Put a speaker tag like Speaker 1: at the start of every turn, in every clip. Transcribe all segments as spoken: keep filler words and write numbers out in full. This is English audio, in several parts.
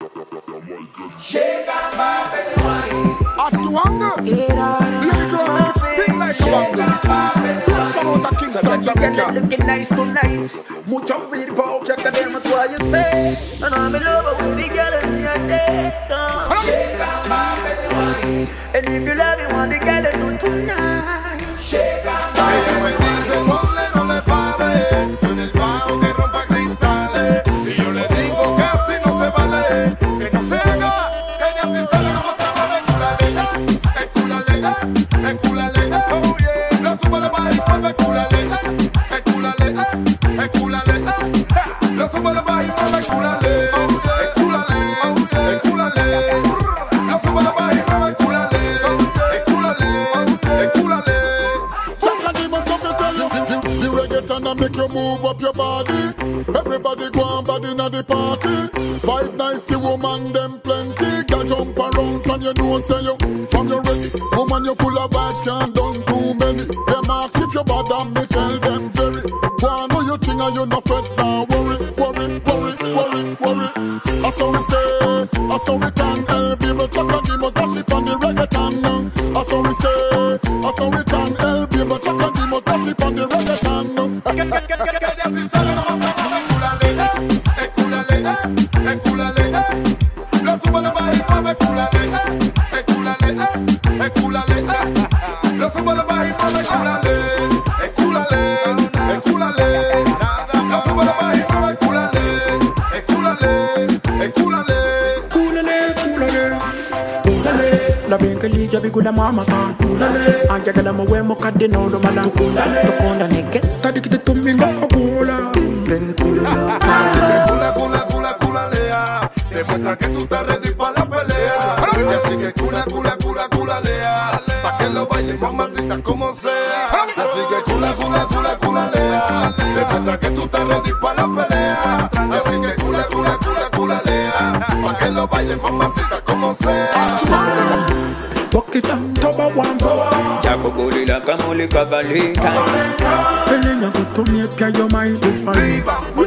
Speaker 1: Shake and bop and wine.
Speaker 2: At two hunger. Let go and make it spin like a bamboo. Don't come out of Kingston, Jamaica.
Speaker 3: Looking nice tonight. Mucho weed pouch, check the them, that's why you say. And I'm in love with the girl and you shake on.
Speaker 1: Shake and bop and wine.
Speaker 3: And if you love me, want the girl to do tonight.
Speaker 1: Shake and bop
Speaker 2: Ella me
Speaker 1: and wine.
Speaker 2: dice, ponle, no le pare. Con el bajo que rompa cristales. Y yo le digo que así no se vale. Que no se haga, que ella sí sabe cómo se mueve. Cúlale, eh, cúlale, eh, oh yeah. Lo sube la baja y mueve, cúlale, eh, cúlale, eh, cúlale, eh. Lo sube la baja y mueve, cúlale, eh, cúlale, eh, cúlale. Lo sube la baja y mueve, cúlale, eh, cúlale, eh, cúlale. Sometimes must come to tell you the, the, the reggaeton and make you move up your body. Everybody go on body in the party. Five nice the woman them plenty. Girl jump around and you know say you from your ready. Woman you full of vibes can't done too many. Them ask if you bad and me tell them very. Go on know you think and you no fret now. Worry, worry, worry, worry, worry. I saw we stay, I saw we can help people. Chuck and demons dash it on the reggaeton. I saw we stay, I saw we can help people. Chuck and demons dash it on the reggaeton. Lo subo la baja y mueve, cúlale, eh, cúlale, eh, cúlale, eh. Lo subo la baja y mueve, cúlale, eh, cúlale, eh, cúlale. Lo subo la baja y mueve, cúlale, eh, cúlale, eh, cúlale.
Speaker 3: Cúlale, cúlale, cúlale. La bien que liga vi con la mamá kan cúlale. Aya que la mueve moca de no lo mala cúlale. Tu con la neque, ta de que te tomen la cúlala.
Speaker 2: Cula, cula, cula, culalea. Demuestra que tú estás ready para la pelea. Así que cula, cula, cula, culalea. Pa' que lo bailes, mamacita, como sea. Así que cula, cula, cula, culalea. Demuestra que tú estás ready para la pelea. Así que cula, cula, cula, culalea. Pa' que lo bailes, mamacita, como sea.
Speaker 3: Walk it down, toba wambo. Jago goli la kamoli kavalita. Elena kutumia pia yo mai define.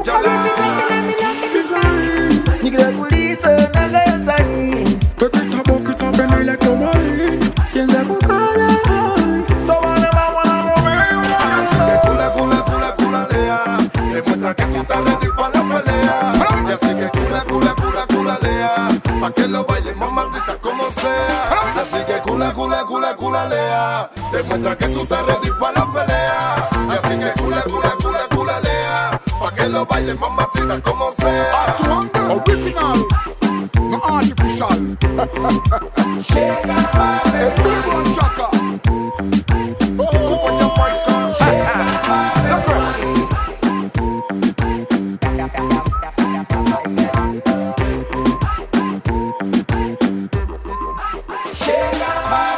Speaker 3: Nigga kulita naga yasani. Pepita bokita beni like your money. Yenza kukala. So wana wana wana.
Speaker 2: Así que cula, cula, cula, culalea. Demuestra que tú estás ready para la pelea. Y así que cula, cula, cula, culalea. Pa' que lo bailes, mamacita, como sea. Así que cula, cula, cula, culalea. Demuestra que tú estás ready para la pelea. Y así que cula, cula, cula, culalea. Pa' que lo bailes, mamacita, como sea. Original, no artificial.
Speaker 1: Shake and bop and
Speaker 2: Big one shaka. Oh, when you fight,
Speaker 1: shake and bop and wine. Shake and bop